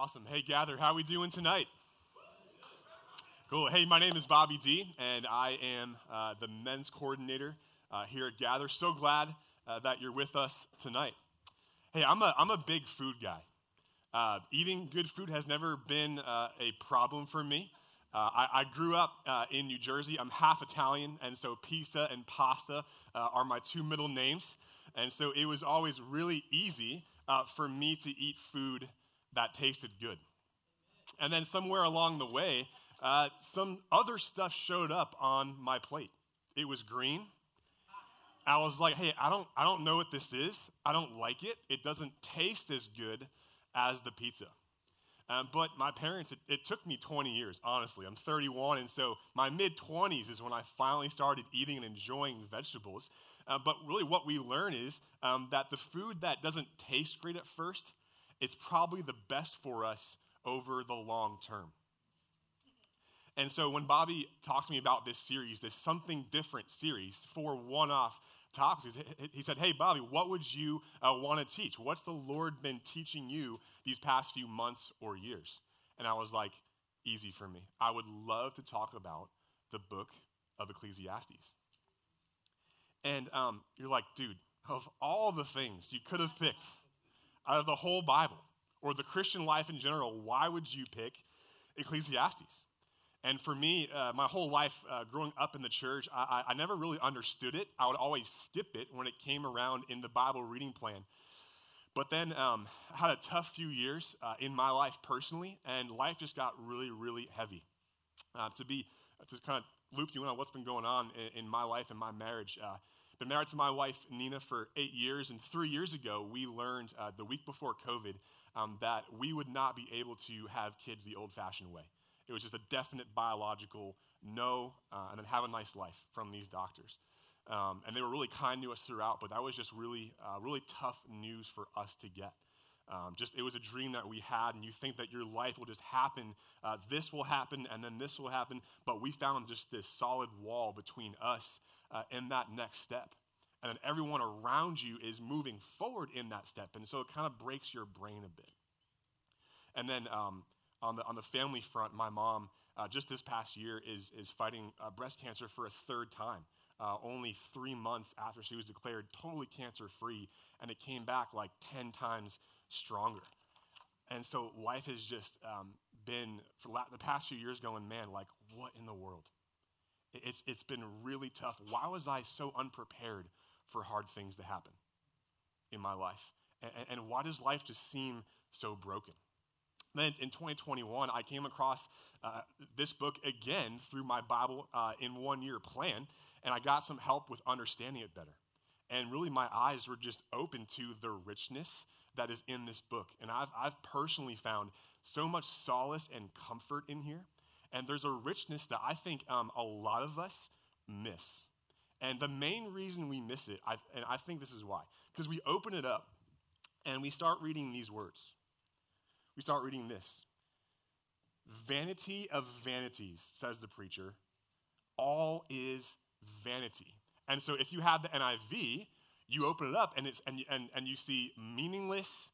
Awesome. Hey, Gather, how we doing tonight? Cool. Hey, my name is Bobby D, and I am the men's coordinator here at Gather. So glad that you're with us tonight. Hey, I'm a big food guy. Eating good food has never been a problem for me. I grew up in New Jersey. I'm half Italian, and so pizza and pasta are my two middle names. And so it was always really easy for me to eat food that tasted good. And then somewhere along the way, some other stuff showed up on my plate. It was green. I was like, hey, I don't know what this is. I don't like it. It doesn't taste as good as the pizza. But my parents, it took me 20 years, honestly. I'm 31, and so my mid-20s is when I finally started eating and enjoying vegetables. But really what we learn is that the food that doesn't taste great at first, it's probably the best for us over the long term. And so when Bobby talked to me about this series, this Something Different series for one-off topics, he said, hey, Bobby, what would you want to teach? What's the Lord been teaching you these past few months or years? And I was like, easy for me. I would love to talk about the book of Ecclesiastes. And you're like, dude, of all the things you could have picked out of the whole Bible or the Christian life in general, why would you pick Ecclesiastes? And for me, my whole life growing up in the church, I never really understood it. I would always skip it when it came around in the Bible reading plan. But then I had a tough few years in my life personally, and life just got really, really heavy. To kind of loop you in on what's been going on in my life and my marriage. Been married to my wife, Nina, for 8 years, and 3 years ago, we learned the week before COVID that we would not be able to have kids the old-fashioned way. It was just a definite biological no, and then have a nice life from these doctors. And they were really kind to us throughout, but that was just really tough news for us to get. It was a dream that we had, and you think that your life will just happen. This will happen, and then this will happen. But we found just this solid wall between us and that next step. And then everyone around you is moving forward in that step. And so it kind of breaks your brain a bit. And then on the family front, my mom, just this past year, is fighting breast cancer for a third time. Only 3 months after she was declared totally cancer-free, and it came back like 10 times stronger. And so life has just been, for the past few years, going, man, like, what in the world? It's been really tough. Why was I so unprepared for hard things to happen in my life? And why does life just seem so broken? Then in 2021, I came across this book again through my Bible in 1 year plan, and I got some help with understanding it better. And really my eyes were just open to the richness that is in this book. And I've personally found so much solace and comfort in here. And there's a richness that I think a lot of us miss. And the main reason we miss it, and I think this is why, because we open it up and we start reading these words. We start reading this. Vanity of vanities, says the preacher. All is vanity. And so if you have the NIV, you open it up and you see meaningless.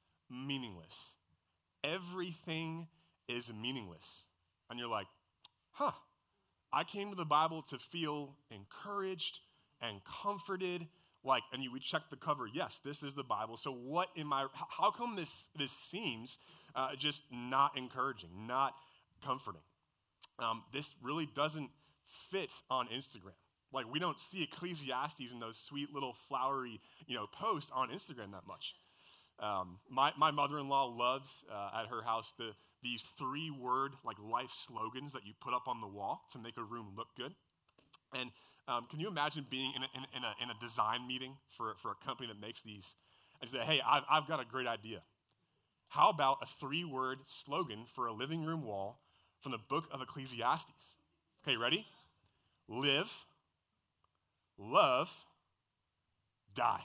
Everything is meaningless. And you're like, I came to the Bible to feel encouraged and comforted. And you would check the cover. Yes, this is the Bible. So how come this seems just not encouraging, not comforting? This really doesn't fit on Instagram. We don't see Ecclesiastes in those sweet little flowery, posts on Instagram that much. My mother-in-law loves at her house these 3-word life slogans that you put up on the wall to make a room look good. And can you imagine being in a design meeting for a company that makes these and say, hey, I've got a great idea. How about a 3-word slogan for a living room wall from the book of Ecclesiastes? Okay, ready? Live, love, die.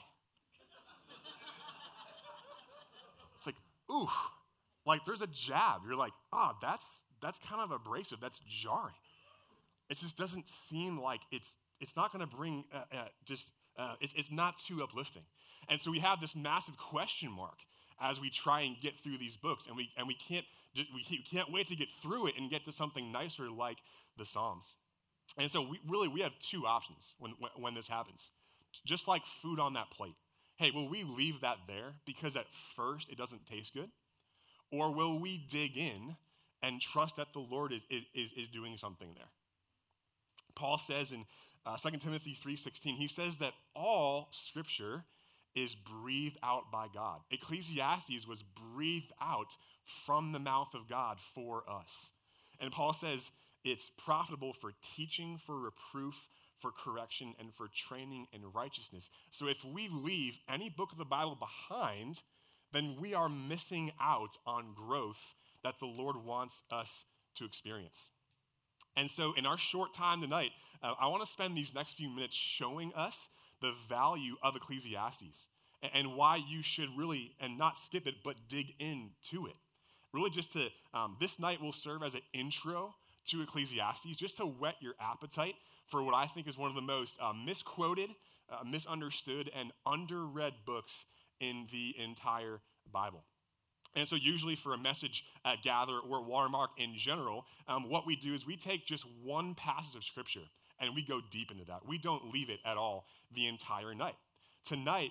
It's ooh, there's a jab. You're like, that's kind of abrasive. That's jarring. It just doesn't seem like it's not going to bring it's not too uplifting. And so we have this massive question mark as we try and get through these books, and we can't wait to get through it and get to something nicer like the Psalms. And so we have two options when this happens. Just like food on that plate. Hey, will we leave that there because at first it doesn't taste good? Or will we dig in and trust that the Lord is doing something there? Paul says in 2 Timothy 3:16, he says that all Scripture is breathed out by God. Ecclesiastes was breathed out from the mouth of God for us. And Paul says it's profitable for teaching, for reproof, for correction, and for training in righteousness. So if we leave any book of the Bible behind, then we are missing out on growth that the Lord wants us to experience. And so in our short time tonight, I want to spend these next few minutes showing us the value of Ecclesiastes and why you should really, and not skip it, but dig into it. Really just to, this night will serve as an intro to Ecclesiastes, just to whet your appetite for what I think is one of the most misquoted, misunderstood, and underread books in the entire Bible. And so usually for a message at Gather or Watermark in general, what we do is we take just one passage of Scripture and we go deep into that. We don't leave it at all the entire night. Tonight,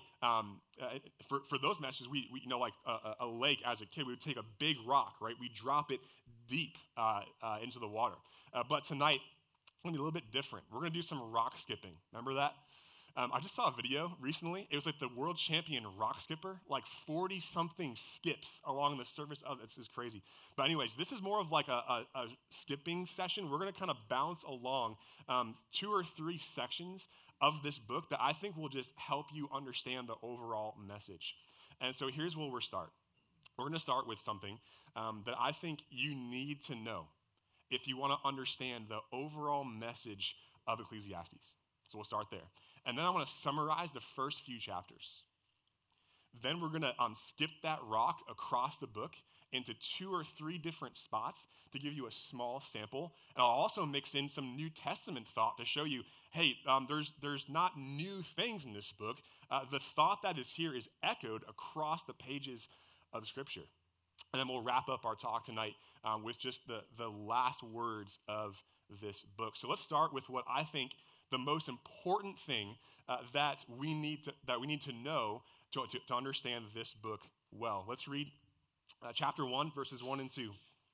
for those messages, we like a lake as a kid, we would take a big rock, right? We drop it deep into the water. But tonight, it's going to be a little bit different. We're going to do some rock skipping. Remember that? I just saw a video recently. It was like the world champion rock skipper, like 40-something skips along the surface of it. It's just crazy. But anyways, this is more of like a skipping session. We're going to kind of bounce along 2 or 3 sections of this book that I think will just help you understand the overall message. And so here's where we'll start. We're going to start with something that I think you need to know if you want to understand the overall message of Ecclesiastes. So we'll start there. And then I want to summarize the first few chapters. Then we're going to skip that rock across the book into 2 or 3 different spots to give you a small sample. And I'll also mix in some New Testament thought to show you, hey, there's not new things in this book. The thought that is here is echoed across the pages of Scripture. And then we'll wrap up our talk tonight with just the last words of this book. So let's start with what I think the most important thing that we need to know to understand this book well. Let's read chapter 1, verses 1 and 2.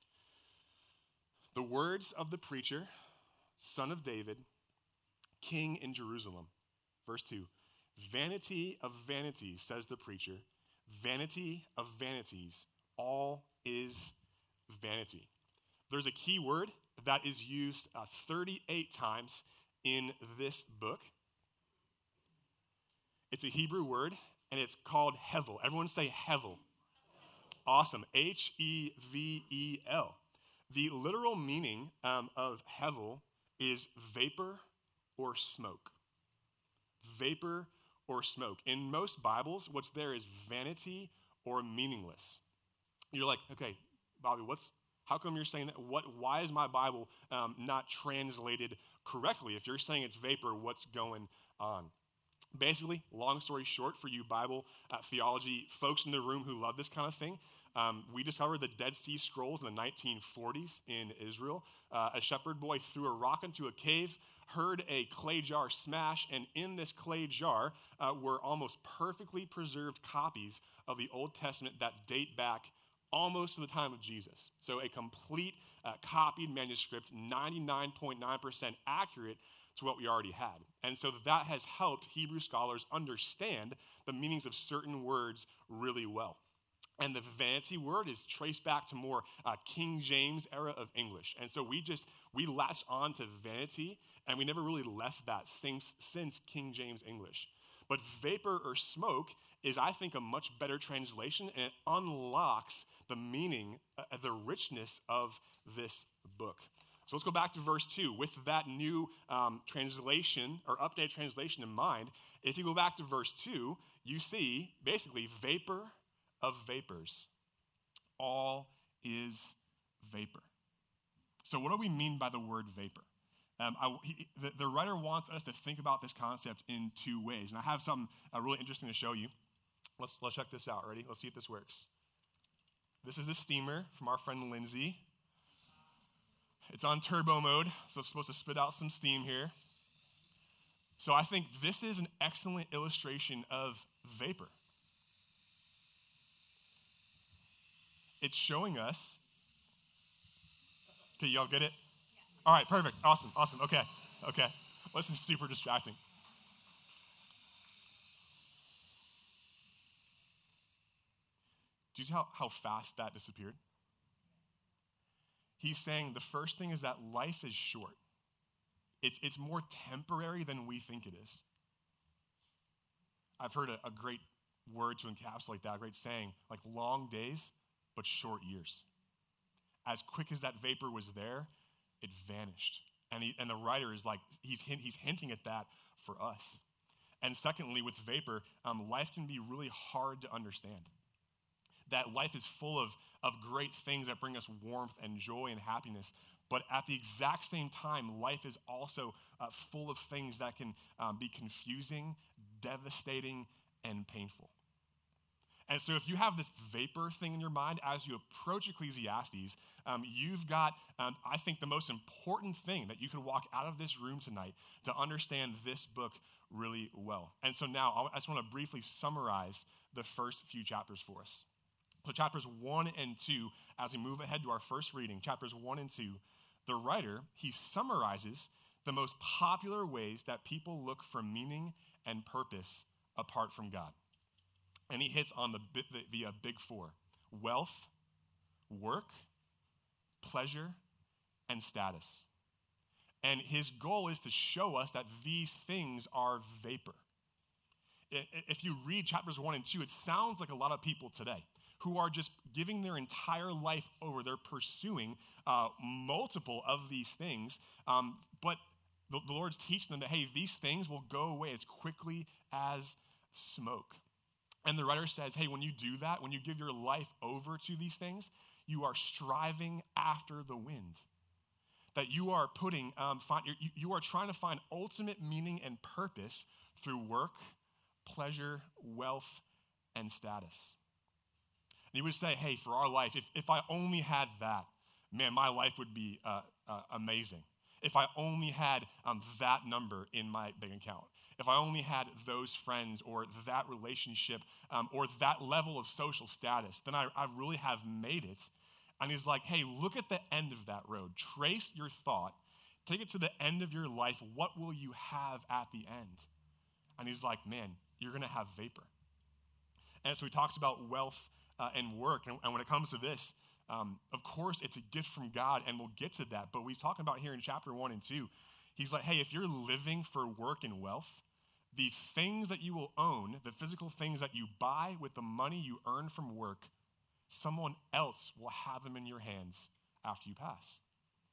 The words of the preacher, son of David, king in Jerusalem. Verse 2. Vanity of vanities, says the preacher. Vanity of vanities, all is vanity. There's a key word that is used 38 times in this book. It's a Hebrew word, and it's called hevel. Everyone say hevel. Awesome. H-E-V-E-L. The literal meaning of hevel is vapor or smoke. Vapor or smoke. In most Bibles, what's there is vanity or meaningless. You're like, okay, Bobby, how come you're saying that? Why is my Bible not translated correctly? If you're saying it's vapor, what's going on? Basically, long story short, for you Bible theology folks in the room who love this kind of thing, we discovered the Dead Sea Scrolls in the 1940s in Israel. A shepherd boy threw a rock into a cave, heard a clay jar smash, and in this clay jar were almost perfectly preserved copies of the Old Testament that date back almost to the time of Jesus. So a complete copied manuscript, 99.9% accurate to what we already had. And so that has helped Hebrew scholars understand the meanings of certain words really well. And the vanity word is traced back to more King James era of English. And so we latched on to vanity, and we never really left that since King James English. But vapor or smoke is, I think, a much better translation, and it unlocks the meaning, the richness of this book. So let's go back to verse 2. With that new translation or updated translation in mind, if you go back to verse 2, you see basically vapor of vapors. All is vapor. So what do we mean by the word vapor? The writer wants us to think about this concept in 2 ways. And I have something really interesting to show you. Let's check this out. Ready? Let's see if this works. This is a steamer from our friend Lindsay. It's on turbo mode, so it's supposed to spit out some steam here. So I think this is an excellent illustration of vapor. It's showing us. Okay, y'all get it? All right, perfect. Awesome. Okay. This is super distracting. Do you see how fast that disappeared? He's saying the first thing is that life is short. It's more temporary than we think it is. I've heard a great word to encapsulate that, a great saying, like long days, but short years. As quick as that vapor was there, it vanished. And the writer is like, he's hinting at that for us. And secondly, with vapor, life can be really hard to understand. That life is full of great things that bring us warmth and joy and happiness. But at the exact same time, life is also full of things that can be confusing, devastating, and painful. And so if you have this vapor thing in your mind as you approach Ecclesiastes, you've got, I think, the most important thing that you could walk out of this room tonight to understand this book really well. And so now I just want to briefly summarize the first few chapters for us. So chapters 1 and 2, as we move ahead to our first reading, chapters 1 and 2, the writer, he summarizes the most popular ways that people look for meaning and purpose apart from God. And he hits on the big four: wealth, work, pleasure, and status. And his goal is to show us that these things are vapor. If you read chapters 1 and 2, it sounds like a lot of people today who are just giving their entire life over. They're pursuing multiple of these things, but the Lord's teaching them that, hey, these things will go away as quickly as smoke. And the writer says, hey, when you do that, when you give your life over to these things, you are striving after the wind. That you are you are trying to find ultimate meaning and purpose through work, pleasure, wealth, and status. And he would say, hey, for our life, if I only had that, man, my life would be amazing. If I only had that number in my bank account, if I only had those friends or that relationship or that level of social status, then I really have made it. And he's like, hey, look at the end of that road. Trace your thought. Take it to the end of your life. What will you have at the end? And he's like, man, you're going to have vapor. And so he talks about wealth and work. And when it comes to this, of course, it's a gift from God, and we'll get to that. But what he's talking about here in chapter 1 and 2, he's like, hey, if you're living for work and wealth, the things that you will own, the physical things that you buy with the money you earn from work, someone else will have them in your hands after you pass.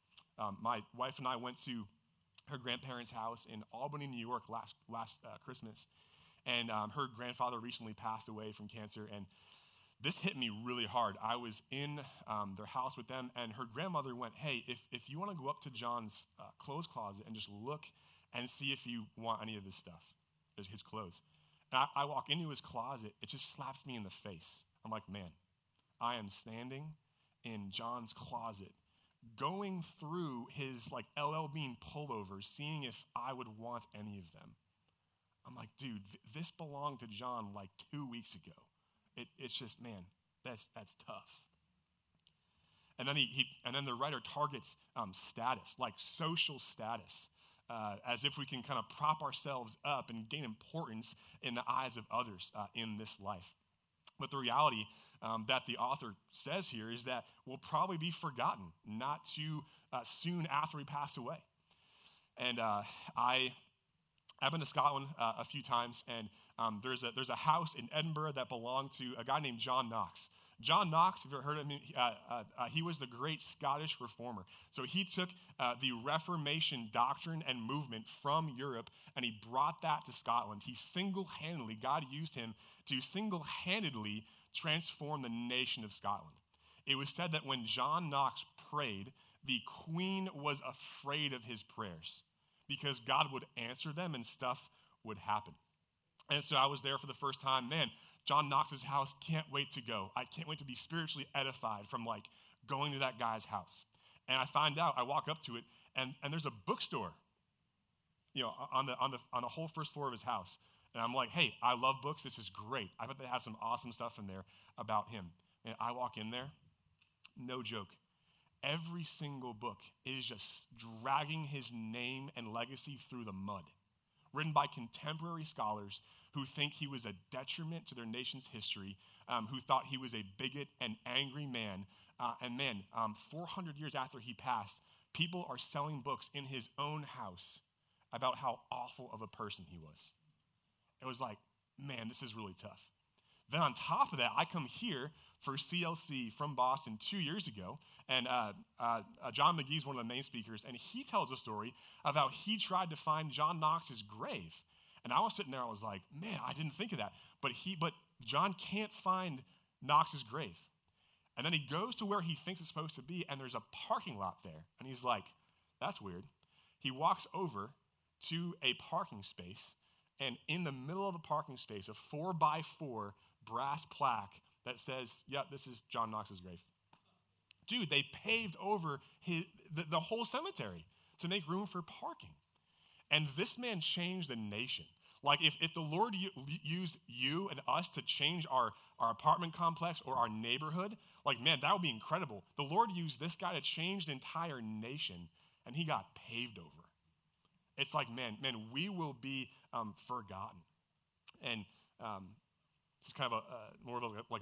My wife and I went to her grandparents' house in Albany, New York last Christmas. And her grandfather recently passed away from cancer, and this hit me really hard. I was in their house with them, and her grandmother went, hey, if you want to go up to John's clothes closet and just look and see if you want any of this stuff, his clothes. And I walk into his closet, it just slaps me in the face. I'm like, man, I am standing in John's closet, going through his like LL Bean pullovers, seeing if I would want any of them. I'm like, dude, this belonged to John like 2 weeks ago. It's just, man, that's tough. And then then the writer targets status, like social status, as if we can kind of prop ourselves up and gain importance in the eyes of others in this life. But the reality that the author says here is that we'll probably be forgotten not too soon after we pass away. And I've been to Scotland a few times, and there's a house in Edinburgh that belonged to a guy named John Knox. John Knox, if you've ever heard of him, he was the great Scottish reformer. So he took the Reformation doctrine and movement from Europe, and he brought that to Scotland. God used him to single-handedly transform the nation of Scotland. It was said that when John Knox prayed, the Queen was afraid of his prayers, because God would answer them and stuff would happen. And so I was there for the first time. Man, John Knox's house, can't wait to go. I can't wait to be spiritually edified from like going to that guy's house. And I find out, I walk up to it, and there's a bookstore, on the whole first floor of his house. And I'm like, hey, I love books. This is great. I bet they have some awesome stuff in there about him. And I walk in there, no joke. Every single book is just dragging his name and legacy through the mud, written by contemporary scholars who think he was a detriment to their nation's history, who thought he was a bigot and angry man. 400 years after he passed, people are selling books in his own house about how awful of a person he was. It was like, man, this is really tough. Then on top of that, I come here for CLC from Boston 2 years ago, and John McGee's one of the main speakers, and he tells a story of how he tried to find John Knox's grave. And I was sitting there, I was like, man, I didn't think of that. But John can't find Knox's grave. And then he goes to where he thinks it's supposed to be, and there's a parking lot there. And he's like, that's weird. He walks over to a parking space, and in the middle of the parking space, a 4x4 brass plaque that says, yep, this is John Knox's grave. Dude, they paved over the whole cemetery to make room for parking. And this man changed the nation. Like if the Lord used you and us to change our apartment complex or our neighborhood, like, man, that would be incredible. The Lord used this guy to change the entire nation, and he got paved over. It's like, man, we will be forgotten. And it's kind of more of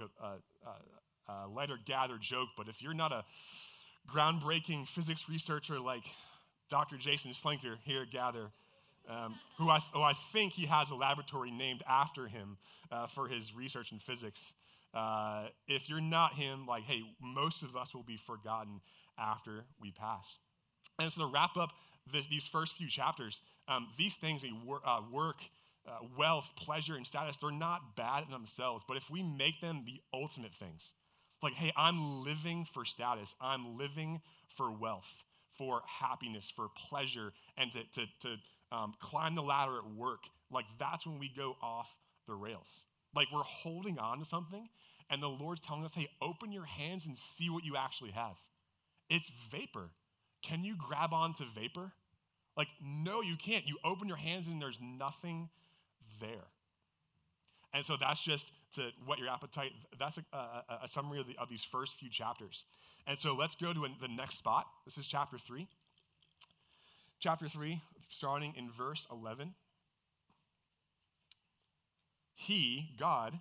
a lighter gathered joke, but if you're not a groundbreaking physics researcher like Dr. Jason Slinker here at Gather, who I think he has a laboratory named after him for his research in physics. If you're not him, like, hey, most of us will be forgotten after we pass. And so to wrap up these first few chapters, these things, work, wealth, pleasure, and status, they're not bad in themselves, but if we make them the ultimate things, like, hey, I'm living for status, I'm living for wealth, for happiness, for pleasure, and to climb the ladder at work, like that's when we go off the rails. Like we're holding on to something, and the Lord's telling us, hey, open your hands and see what you actually have. It's vapor. Can you grab onto vapor? Like, no, you can't. You open your hands and there's nothing there. And so that's just to whet your appetite. That's a summary of these first few chapters. And so let's go to the next spot. This is chapter 3. Chapter 3, starting in verse 11. He, God,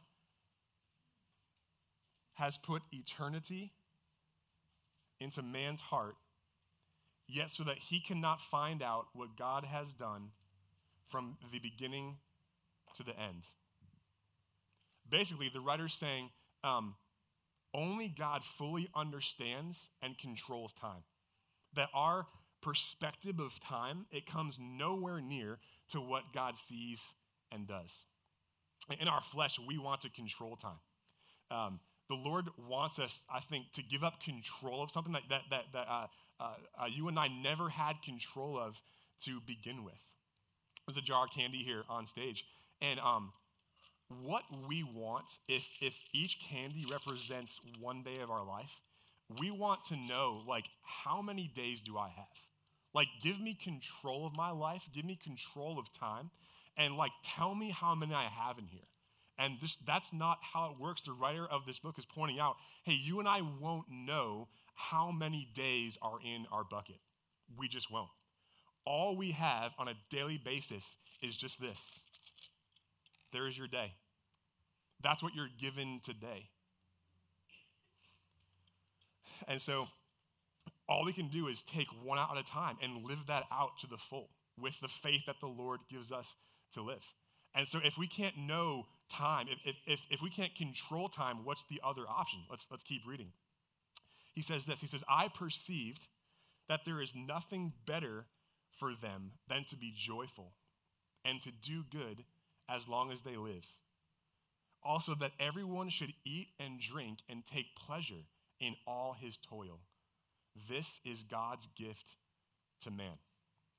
has put eternity into man's heart, yet so that he cannot find out what God has done from the beginning to the end. Basically, the writer's saying, only God fully understands and controls time. That our perspective of time, it comes nowhere near to what God sees and does. In our flesh, we want to control time. The Lord wants us, I think, to give up control of something that you and I never had control of to begin with. There's a jar of candy here on stage. And what we want, if each candy represents one day of our life, we want to know, like, how many days do I have? Like, give me control of my life, give me control of time, and, like, tell me how many I have in here. And that's not how it works. The writer of this book is pointing out, hey, you and I won't know how many days are in our bucket. We just won't. All we have on a daily basis is just this. There is your day. That's what you're given today. And so all we can do is take one out at a time and live that out to the full with the faith that the Lord gives us to live. And so if we can't know time, if we can't control time, what's the other option? Let's keep reading. He says this. He says, I perceived that there is nothing better for them than to be joyful and to do good as long as they live. Also that everyone should eat and drink and take pleasure in all his toil. This is God's gift to man.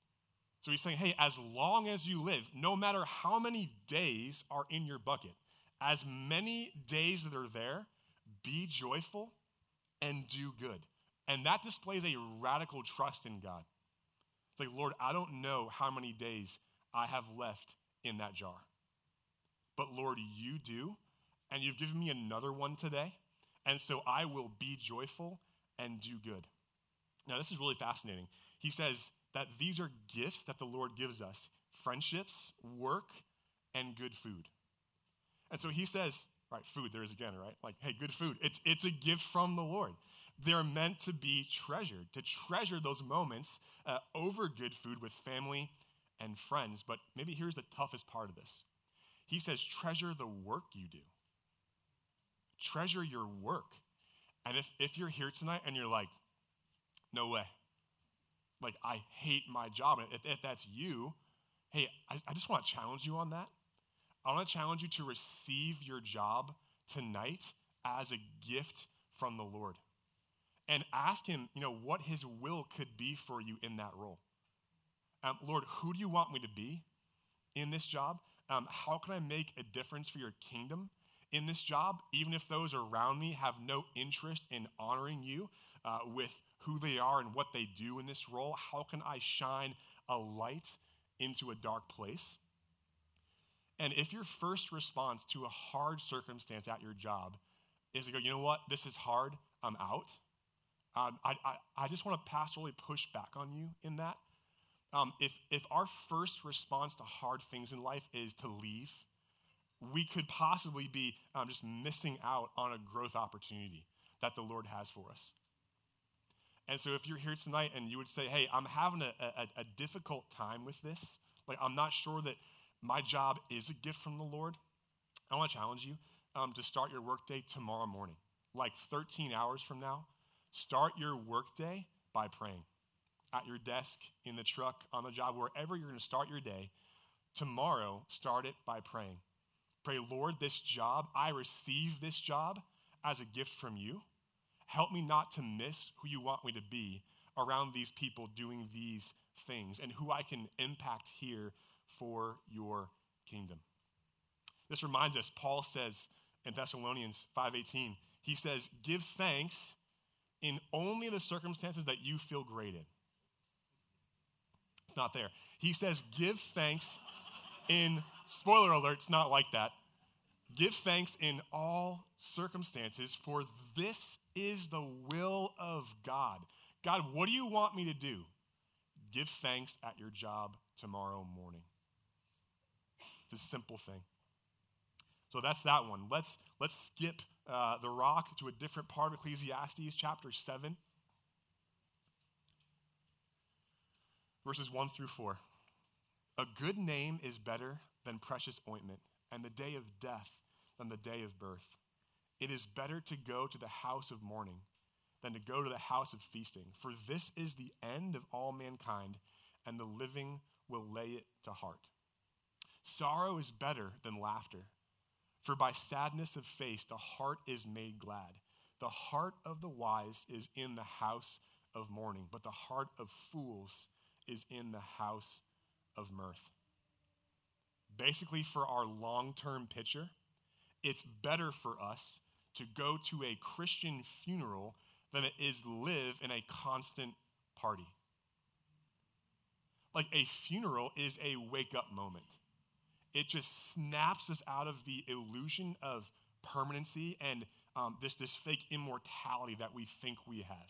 So he's saying, hey, as long as you live, no matter how many days are in your bucket, as many days that are there, be joyful and do good. And that displays a radical trust in God. It's like, Lord, I don't know how many days I have left in that jar. But Lord, you do, and you've given me another one today, and so I will be joyful and do good. Now, this is really fascinating. He says that these are gifts that the Lord gives us: friendships, work, and good food. And so he says, right, food, there is again, right? Like, hey, good food. It's a gift from the Lord. They're meant to be treasured, to treasure those moments over good food with family and friends. But maybe here's the toughest part of this. He says, treasure the work you do. Treasure your work. And if you're here tonight and you're like, no way, like, I hate my job, and if that's you, hey, I just want to challenge you on that. I want to challenge you to receive your job tonight as a gift from the Lord. And ask him, what his will could be for you in that role. Lord, who do you want me to be in this job? How can I make a difference for your kingdom in this job, even if those around me have no interest in honoring you with who they are and what they do in this role? How can I shine a light into a dark place? And if your first response to a hard circumstance at your job is to go, you know what, this is hard, I'm out, I just want to pastorally push back on you in that. If our first response to hard things in life is to leave, we could possibly be just missing out on a growth opportunity that the Lord has for us. And so if you're here tonight and you would say, hey, I'm having a difficult time with this, like, I'm not sure that my job is a gift from the Lord, I want to challenge you to start your workday tomorrow morning, like 13 hours from now. Start your workday by praying at your desk, in the truck, on the job, wherever you're going to start your day. Tomorrow, start it by praying. Pray, Lord, this job, I receive this job as a gift from you. Help me not to miss who you want me to be around these people doing these things and who I can impact here for your kingdom. This reminds us, Paul says in Thessalonians 5:18, he says, give thanks in only the circumstances that you feel great in. It's not there. He says, give thanks in, spoiler alert, it's not like that. Give thanks in all circumstances, for this is the will of God. God, what do you want me to do? Give thanks at your job tomorrow morning. It's a simple thing. So that's that one. Let's skip the rock to a different part of Ecclesiastes, chapter 7, verses 1 through 4. A good name is better than precious ointment, and the day of death than the day of birth. It is better to go to the house of mourning than to go to the house of feasting, for this is the end of all mankind, and the living will lay it to heart. Sorrow is better than laughter, for by sadness of face the heart is made glad. The heart of the wise is in the house of mourning, but the heart of fools is in the house of mirth. Basically, for our long-term picture, it's better for us to go to a Christian funeral than it is live in a constant party. Like, a funeral is a wake-up moment. It just snaps us out of the illusion of permanency and this fake immortality that we think we have.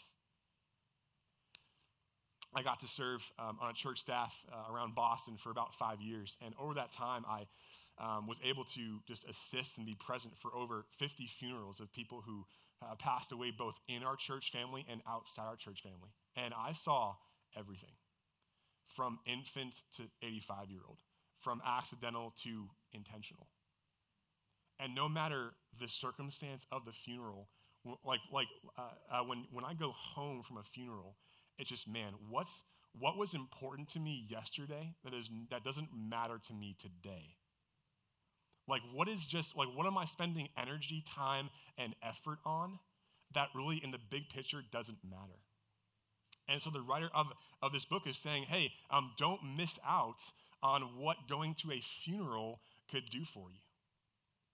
I got to serve on a church staff around Boston for about 5 years, and over that time, I was able to just assist and be present for over 50 funerals of people who passed away both in our church family and outside our church family. And I saw everything, from infant to 85-year-old, from accidental to intentional. And no matter the circumstance of the funeral, when I go home from a funeral, it's just, man, what was important to me yesterday that doesn't matter to me today? Like, what am I spending energy, time, and effort on that really in the big picture doesn't matter? And so the writer of this book is saying, hey, don't miss out on what going to a funeral could do for you.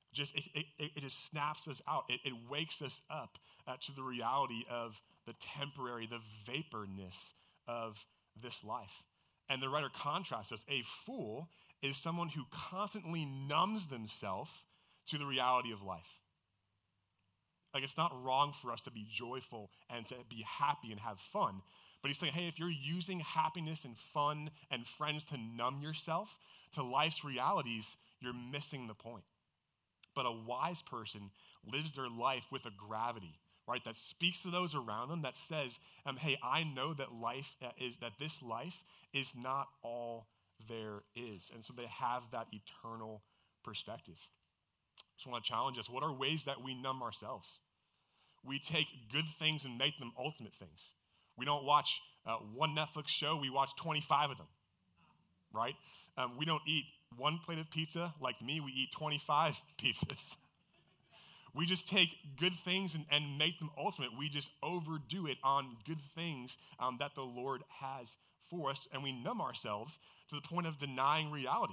it just snaps us out. It wakes us up to the reality of the temporary, the vaporness of this life. And the writer contrasts us. A fool is someone who constantly numbs themselves to the reality of life. Like, it's not wrong for us to be joyful and to be happy and have fun. But he's saying, hey, if you're using happiness and fun and friends to numb yourself to life's realities, you're missing the point. But a wise person lives their life with a gravity, right, that speaks to those around them, that says, hey, I know that this life is not all there is. And so they have that eternal perspective. Just want to challenge us. What are ways that we numb ourselves? We take good things and make them ultimate things. We don't watch one Netflix show, we watch 25 of them, right? We don't eat one plate of pizza like me, we eat 25 pizzas. We just take good things and make them ultimate. We just overdo it on good things that the Lord has for us, and we numb ourselves to the point of denying reality.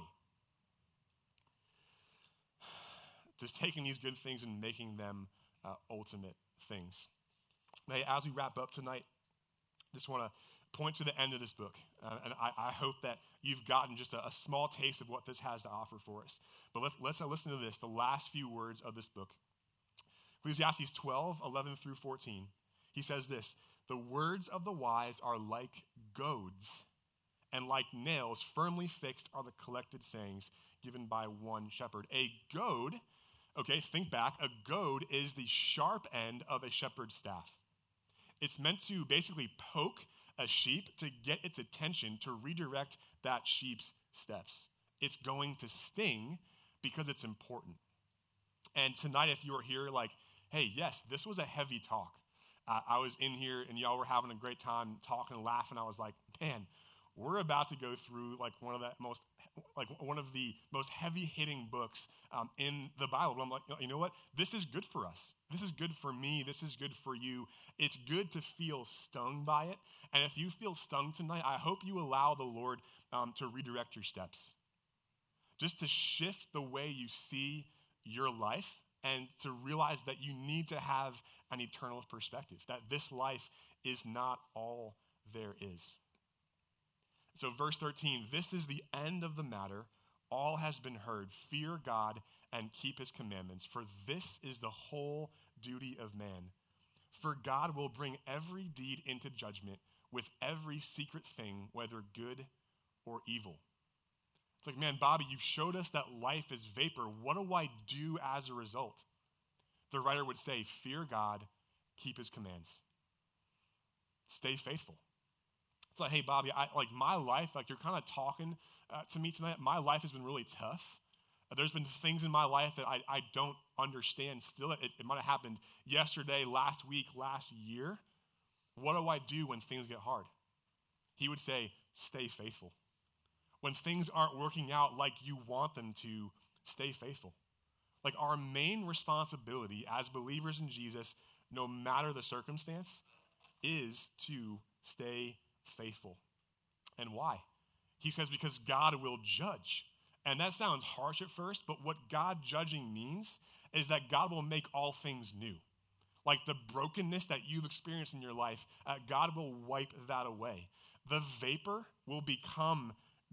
Just taking these good things and making them ultimate things. Hey, as we wrap up tonight, I just want to point to the end of this book. And I hope that you've gotten just a small taste of what this has to offer for us. But let's listen to this, the last few words of this book. Ecclesiastes 12, 11 through 14. He says this: the words of the wise are like goads, and like nails firmly fixed are the collected sayings given by one shepherd. A goad, okay, think back, a goad is the sharp end of a shepherd's staff. It's meant to basically poke a sheep to get its attention, to redirect that sheep's steps. It's going to sting because it's important. And tonight, if you were here like, hey, yes, this was a heavy talk. I was in here and y'all were having a great time talking and laughing. I was like, man, we're about to go through one of the most heavy-hitting books in the Bible. But I'm like, you know what? This is good for us. This is good for me. This is good for you. It's good to feel stung by it. And if you feel stung tonight, I hope you allow the Lord to redirect your steps. Just to shift the way you see your life and to realize that you need to have an eternal perspective, that this life is not all there is. So verse 13, this is the end of the matter. All has been heard. Fear God and keep his commandments, for this is the whole duty of man. For God will bring every deed into judgment with every secret thing, whether good or evil. It's like, man, Bobby, you've showed us that life is vapor. What do I do as a result? The writer would say, fear God, keep his commands. Stay faithful. It's like, hey, Bobby, my life, you're kind of talking to me tonight. My life has been really tough. There's been things in my life that I don't understand still. It might have happened yesterday, last week, last year. What do I do when things get hard? He would say, stay faithful. When things aren't working out like you want them to, stay faithful. Like, our main responsibility as believers in Jesus, no matter the circumstance, is to stay faithful. And why? He says because God will judge. And that sounds harsh at first, but what God judging means is that God will make all things new. Like the brokenness that you've experienced in your life, God will wipe that away. The vapor will become,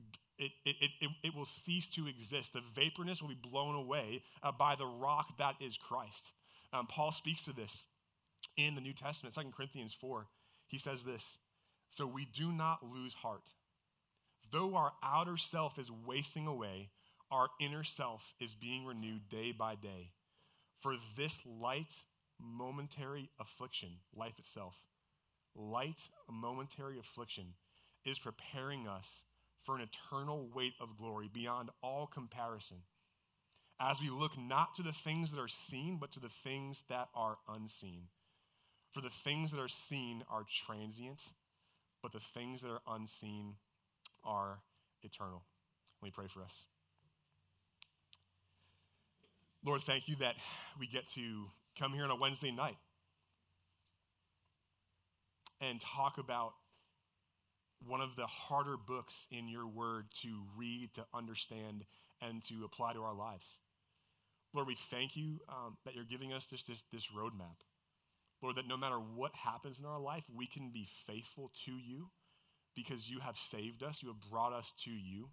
it will cease to exist. The vaporness will be blown away by the rock that is Christ. Paul speaks to this in the New Testament, 2 Corinthians 4. He says this: so we do not lose heart. Though our outer self is wasting away, our inner self is being renewed day by day. For this light, momentary affliction, life itself, light, momentary affliction is preparing us for an eternal weight of glory beyond all comparison, as we look not to the things that are seen, but to the things that are unseen. For the things that are seen are transient, but the things that are unseen are eternal. Let me pray for us. Lord, thank you that we get to come here on a Wednesday night and talk about one of the harder books in your word to read, to understand, and to apply to our lives. Lord, we thank you that you're giving us just this roadmap. Lord, that no matter what happens in our life, we can be faithful to you because you have saved us. You have brought us to you.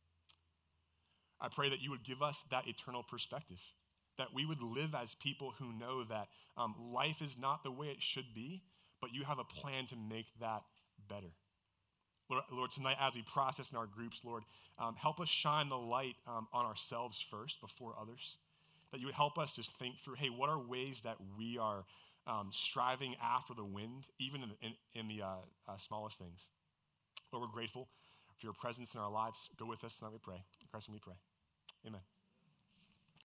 I pray that you would give us that eternal perspective, that we would live as people who know that life is not the way it should be, but you have a plan to make that better. Lord, tonight as we process in our groups, Lord, help us shine the light on ourselves first before others. That you would help us just think through, hey, what are ways that we are striving after the wind, even in the smallest things. Lord, we're grateful for your presence in our lives. Go with us tonight, we pray. In Christ's name we pray. Amen.